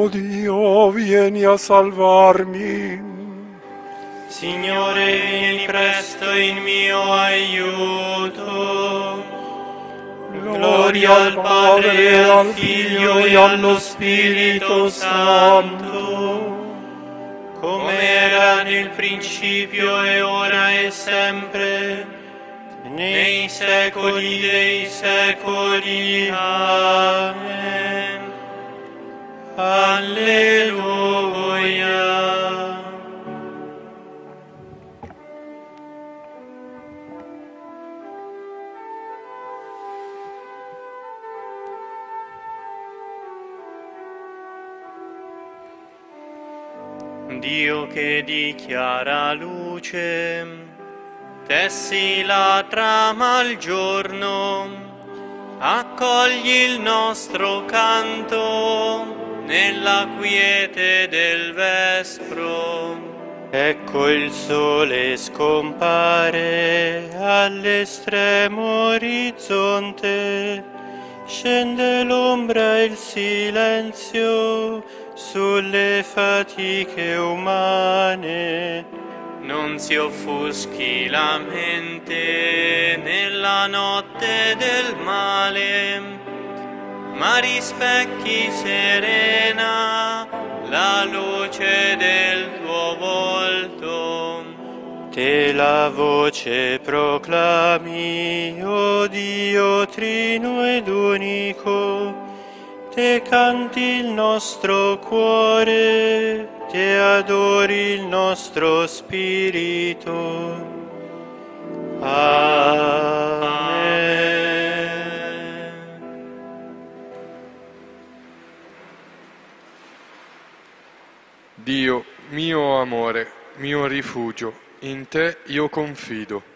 Oh Dio, vieni a salvarmi. Signore, vieni presto in mio aiuto. Gloria al Padre, al Figlio e allo Spirito Santo, come era nel principio e ora e sempre, nei secoli dei secoli. Amen. Alleluia. Dio che dichiara luce, tessi la trama al giorno, accogli il nostro canto nella quiete del vespro. Ecco il sole scompare all'estremo orizzonte, scende l'ombra e il silenzio sulle fatiche umane. Non si offuschi la mente nella notte del male, ma rispecchi serena la luce del tuo volto. Te la voce proclami, o Dio trino ed unico, te canti il nostro cuore, te adori il nostro spirito. Amen. Dio, mio amore, mio rifugio, in te io confido.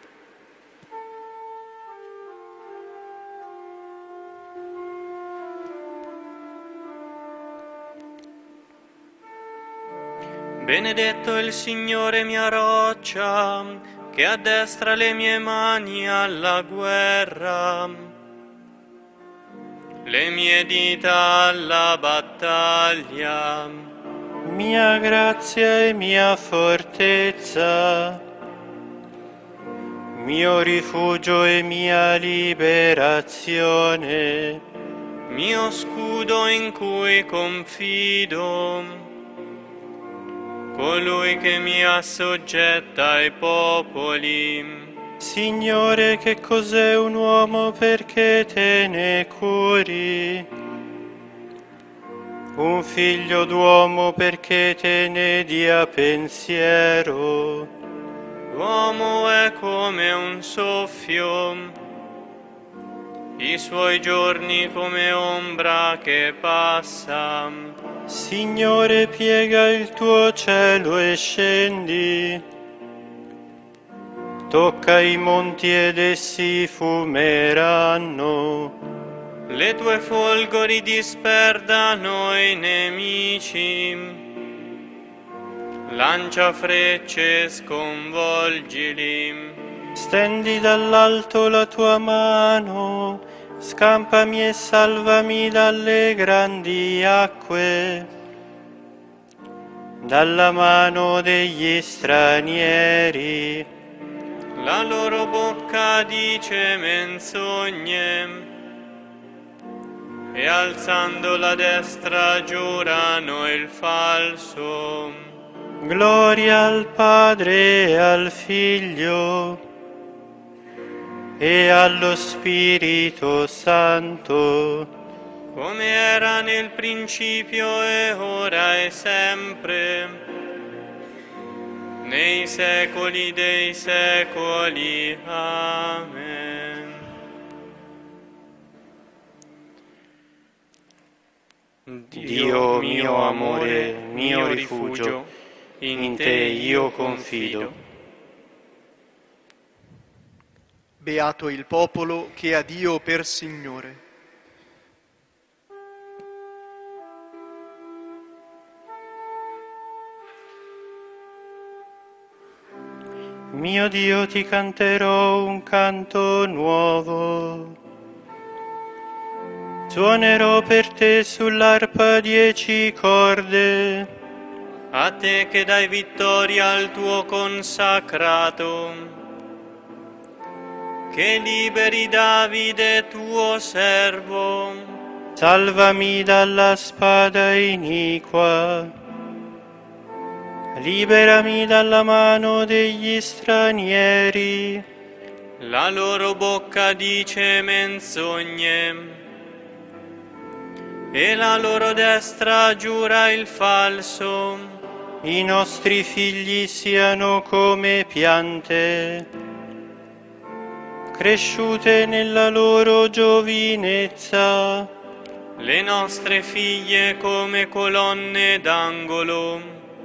Benedetto il Signore mia roccia, che addestra le mie mani alla guerra, le mie dita alla battaglia. Mia grazia e mia fortezza, mio rifugio e mia liberazione, mio scudo in cui confido, colui che mi assoggetta ai popoli. Signore, che cos'è un uomo perché te ne curi? Un figlio d'uomo perché te ne dia pensiero? L'uomo è come un soffio, i suoi giorni come ombra che passa. Signore, piega il tuo cielo e scendi, tocca i monti ed essi fumeranno. Le tue folgori disperdano i nemici, lancia frecce e sconvolgili. Stendi dall'alto la tua mano, scampami e salvami dalle grandi acque, dalla mano degli stranieri. La loro bocca dice menzogne, e alzando la destra giurano il falso. Gloria al Padre e al Figlio e allo Spirito Santo, come era nel principio e ora e sempre, nei secoli dei secoli. Amen. Dio mio amore, mio rifugio, in te io confido. Beato il popolo che ha Dio per Signore. Mio Dio, ti canterò un canto nuovo. Suonerò per te sull'arpa 10 corde. A te che dai vittoria al tuo consacrato, che liberi Davide tuo servo. Salvami dalla spada iniqua, liberami dalla mano degli stranieri. La loro bocca dice menzogne e la loro destra giura il falso. I nostri figli siano come piante, cresciute nella loro giovinezza, le nostre figlie come colonne d'angolo,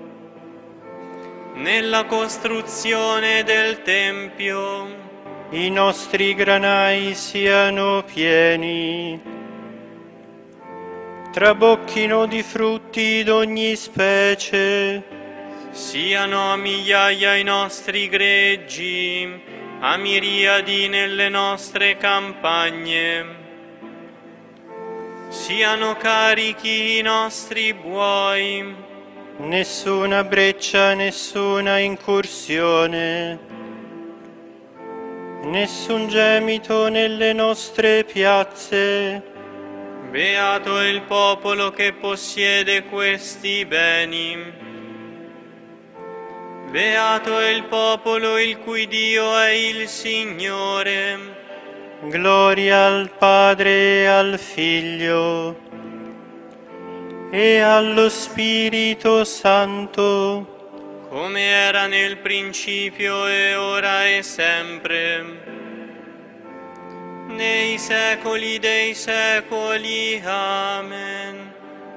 nella costruzione del Tempio. I nostri granai siano pieni, trabocchino di frutti d'ogni specie. Siano a migliaia i nostri greggi, a miriadi nelle nostre campagne. Siano carichi i nostri buoi, nessuna breccia, nessuna incursione, nessun gemito nelle nostre piazze. Beato il popolo che possiede questi beni. Beato il popolo il cui Dio è il Signore. Gloria al Padre e al Figlio e allo Spirito Santo, come era nel principio e ora e sempre, nei secoli dei secoli. Amen.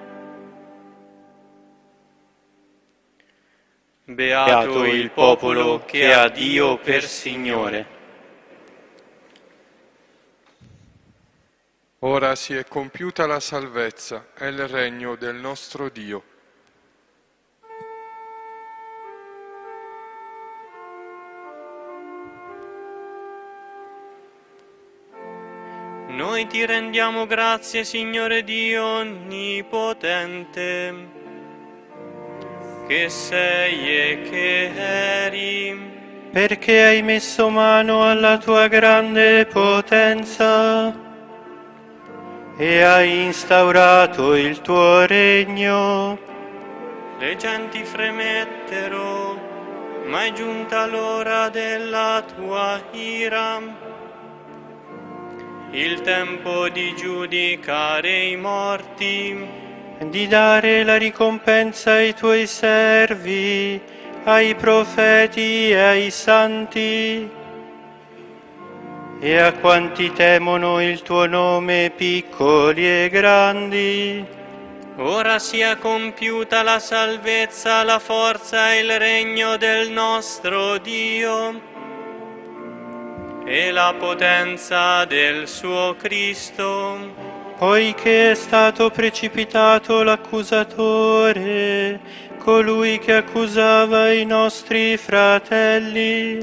Beato il popolo che ha Dio per Signore. Ora si è compiuta la salvezza e il regno del nostro Dio. Noi ti rendiamo grazie, Signore Dio Onnipotente, che sei e che eri, perché hai messo mano alla tua grande potenza e hai instaurato il tuo regno. Le genti fremettero, ma è giunta l'ora della tua ira, il tempo di giudicare i morti, di dare la ricompensa ai tuoi servi, ai profeti e ai santi, e a quanti temono il tuo nome, piccoli e grandi. Ora sia compiuta la salvezza, la forza e il regno del nostro Dio e la potenza del suo Cristo, poiché è stato precipitato l'accusatore, colui che accusava i nostri fratelli,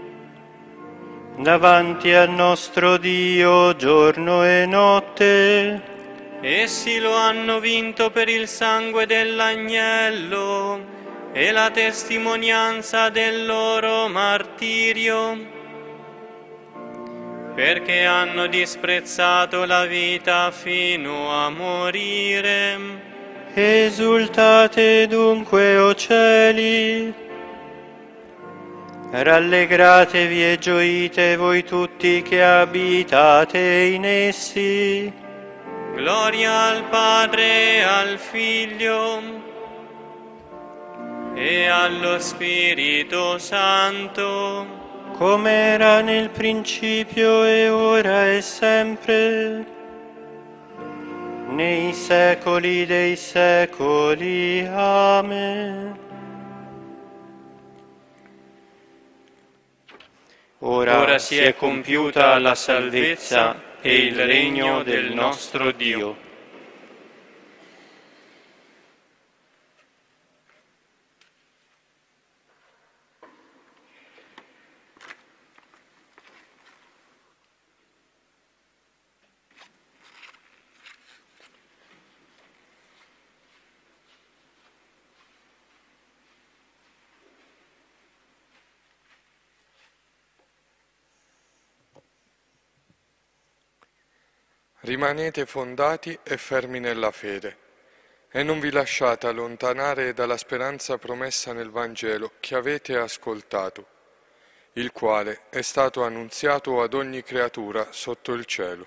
davanti al nostro Dio giorno e notte. Essi lo hanno vinto per il sangue dell'agnello e la testimonianza del loro martirio, perché hanno disprezzato la vita fino a morire. Esultate dunque, o cieli, rallegratevi e gioite voi tutti che abitate in essi. Gloria al Padre, al Figlio e allo Spirito Santo, come era nel principio e ora e sempre, nei secoli dei secoli. Amen. Ora si è compiuta la salvezza e il regno del nostro Dio. Rimanete fondati e fermi nella fede, e non vi lasciate allontanare dalla speranza promessa nel Vangelo che avete ascoltato, il quale è stato annunziato ad ogni creatura sotto il cielo.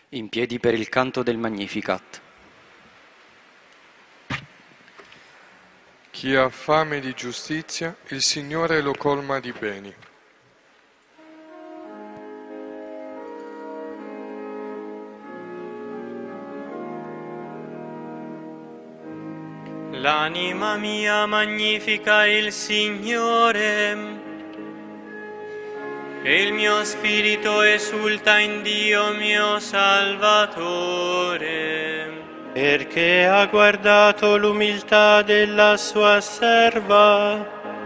In piedi per il canto del Magnificat. Chi ha fame di giustizia, il Signore lo colma di beni. L'anima mia magnifica il Signore, e il mio spirito esulta in Dio mio Salvatore, perché ha guardato l'umiltà della sua serva.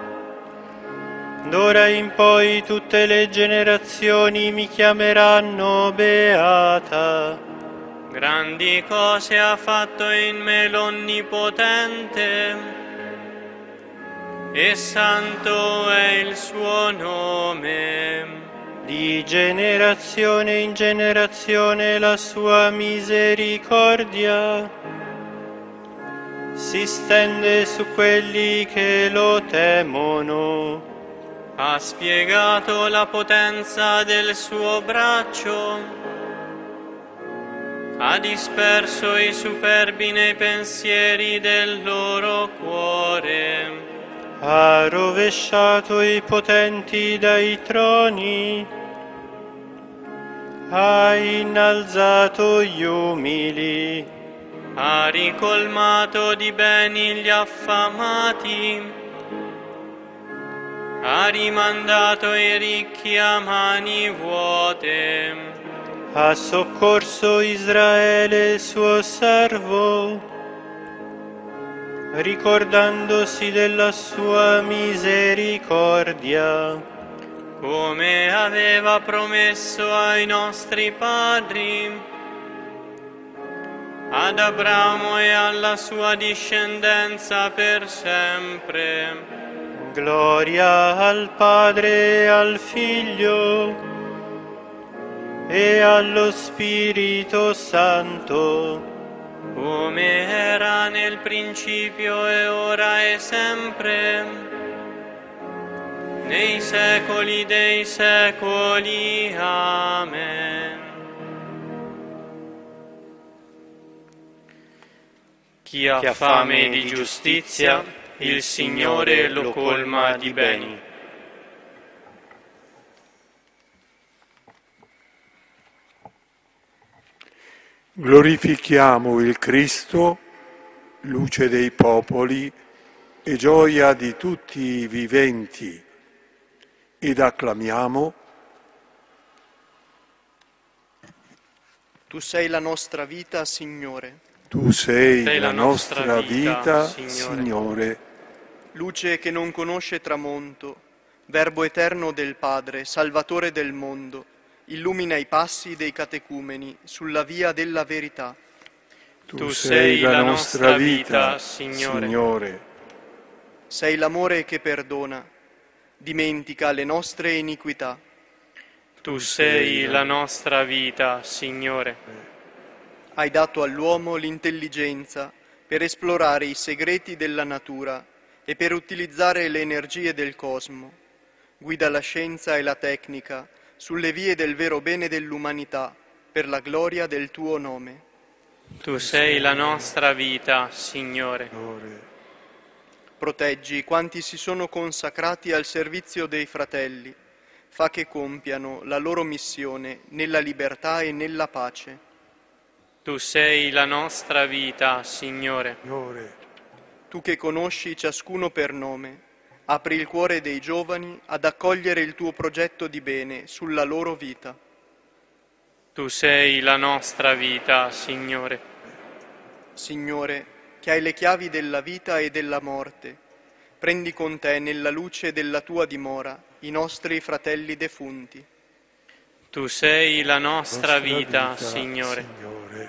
D'ora in poi tutte le generazioni mi chiameranno beata. grandi cose ha fatto in me l'Onnipotente, e santo è il suo nome. Di generazione in generazione la sua misericordia si stende su quelli che lo temono. Ha spiegato la potenza del suo braccio, ha disperso i superbi nei pensieri del loro cuore. Ha rovesciato i potenti dai troni, ha innalzato gli umili, Ha ricolmato di beni gli affamati, ha rimandato i ricchi a mani vuote. ha soccorso Israele suo servo, ricordandosi della sua misericordia, Come aveva promesso ai nostri padri, ad Abramo e alla sua discendenza per sempre. gloria al Padre e al Figlio e allo Spirito Santo, Come era nel principio e ora e sempre, nei secoli dei secoli. Amen. Chi ha fame di giustizia, il Signore lo colma di beni. Glorifichiamo il Cristo, luce dei popoli e gioia di tutti i viventi, ed acclamiamo: Tu sei la nostra vita, Signore. Tu sei Sei la nostra vita, Signore. Signore. Luce che non conosce tramonto, Verbo eterno del Padre, Salvatore del mondo, illumina i passi dei catecumeni sulla via della verità. Tu sei la nostra vita, Signore. Sei l'amore che perdona, dimentica le nostre iniquità. Tu sei la nostra vita, Signore. Hai dato all'uomo l'intelligenza per esplorare i segreti della natura e per utilizzare le energie del cosmo. Guida la scienza e la tecnica sulle vie del vero bene dell'umanità, per la gloria del tuo nome. Tu sei la nostra vita, Signore. Proteggi quanti si sono consacrati al servizio dei fratelli, fa che compiano la loro missione nella libertà e nella pace. Tu sei la nostra vita, Signore. Tu che conosci ciascuno per nome, apri il cuore dei giovani ad accogliere il tuo progetto di bene sulla loro vita. Tu sei la nostra vita, Signore. Signore, che hai le chiavi della vita e della morte, prendi con te nella luce della tua dimora i nostri fratelli defunti. Tu sei la nostra vita, Signore.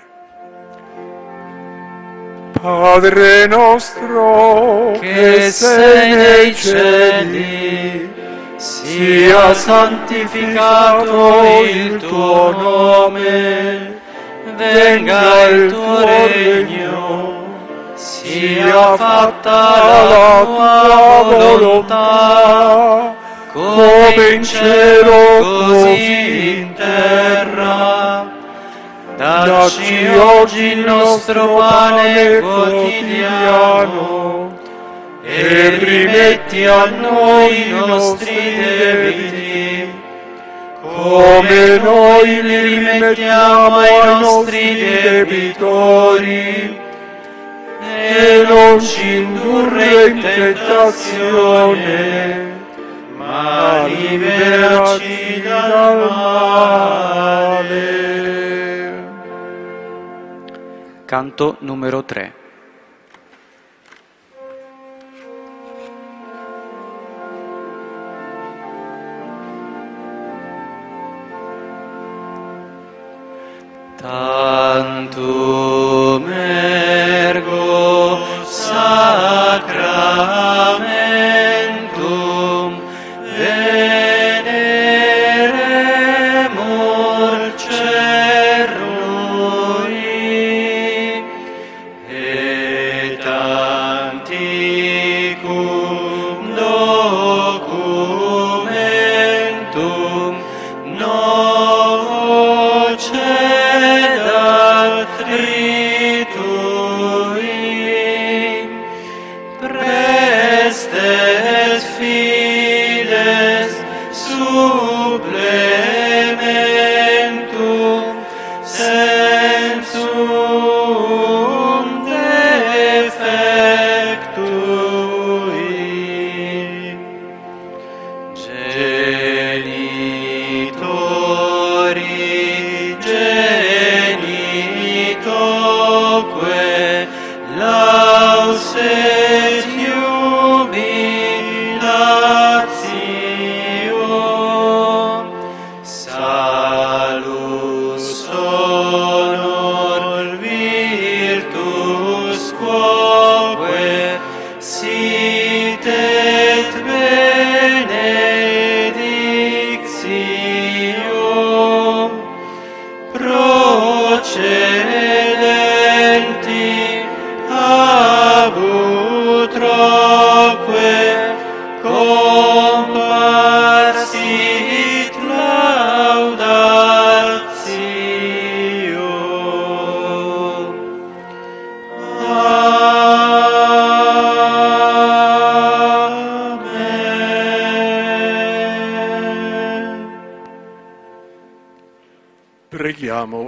Padre nostro che sei nei cieli, sia santificato il tuo nome, venga il tuo regno, sia fatta la tua volontà, come in cielo così in terra. Dacci oggi il nostro pane quotidiano e rimetti a noi i nostri debiti, come noi li rimettiamo ai nostri debitori, e non ci indurre in tentazione, ma liberaci dal male. Canto numero 3. Tantum ergo sacramentum veneremur cerrui, et antiquum documentum novo cedat tritui, prestet fides supplementum sensum defectui. Genitori, genitoque, laus et jubilatio, salus honor virtus quoque sit et benedictio procedenti ab utroque comparsit laudatio. Amen. Preghiamo.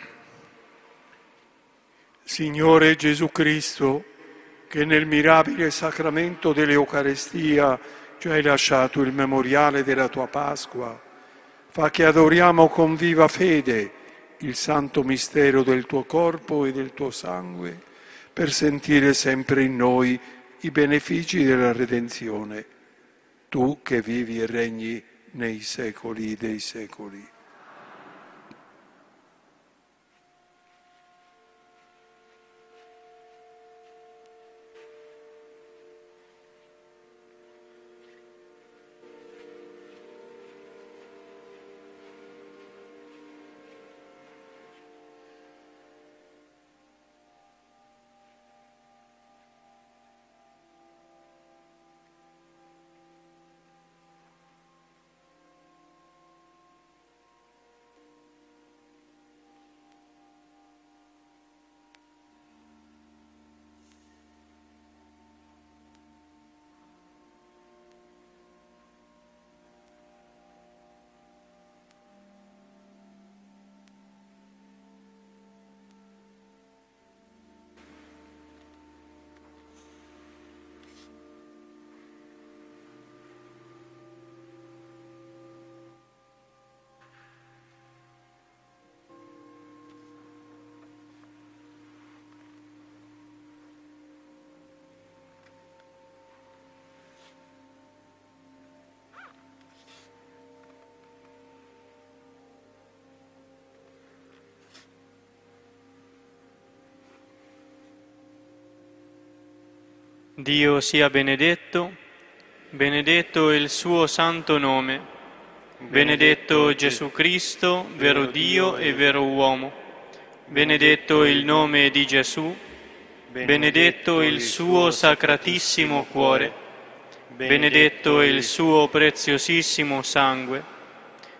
Signore Gesù Cristo, che nel mirabile sacramento dell'Eucarestia ci hai lasciato il memoriale della tua Pasqua, fa che adoriamo con viva fede il santo mistero del tuo corpo e del tuo sangue, per sentire sempre in noi i benefici della redenzione. Tu che vivi e regni nei secoli dei secoli. Dio sia benedetto, benedetto il suo santo nome, benedetto Gesù Cristo, vero Dio e vero uomo, benedetto il nome di Gesù, benedetto il suo sacratissimo cuore, benedetto il suo preziosissimo sangue,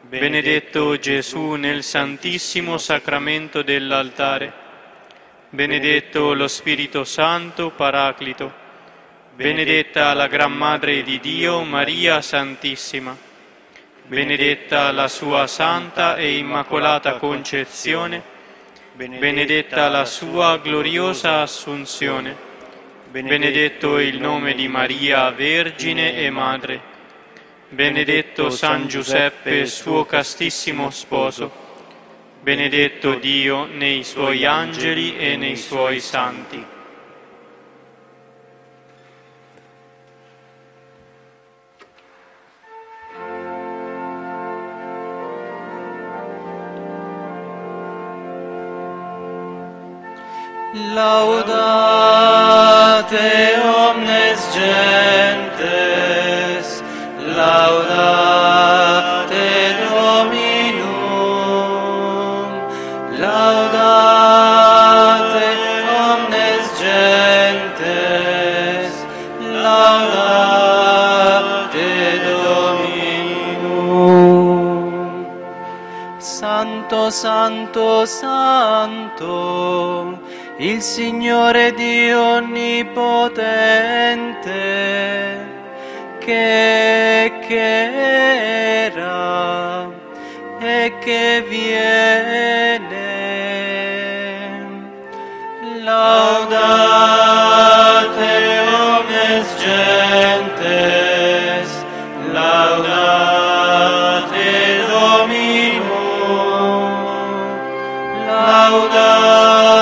benedetto Gesù nel Santissimo Sacramento dell'altare, benedetto lo Spirito Santo Paraclito, benedetta la Gran Madre di Dio Maria Santissima, benedetta la sua Santa e Immacolata Concezione, benedetta la sua gloriosa Assunzione, benedetto il nome di Maria Vergine e Madre, benedetto San Giuseppe, suo castissimo sposo, benedetto Dio nei suoi angeli e nei suoi santi. Laudate omnes gentes, laudate Dominum, laudate omnes gentes, laudate Dominum. Santo, Santo, Santo, il Signore Dio Onnipotente, che era e che viene. Laudate omnes gentes, laudate Dominum, laudate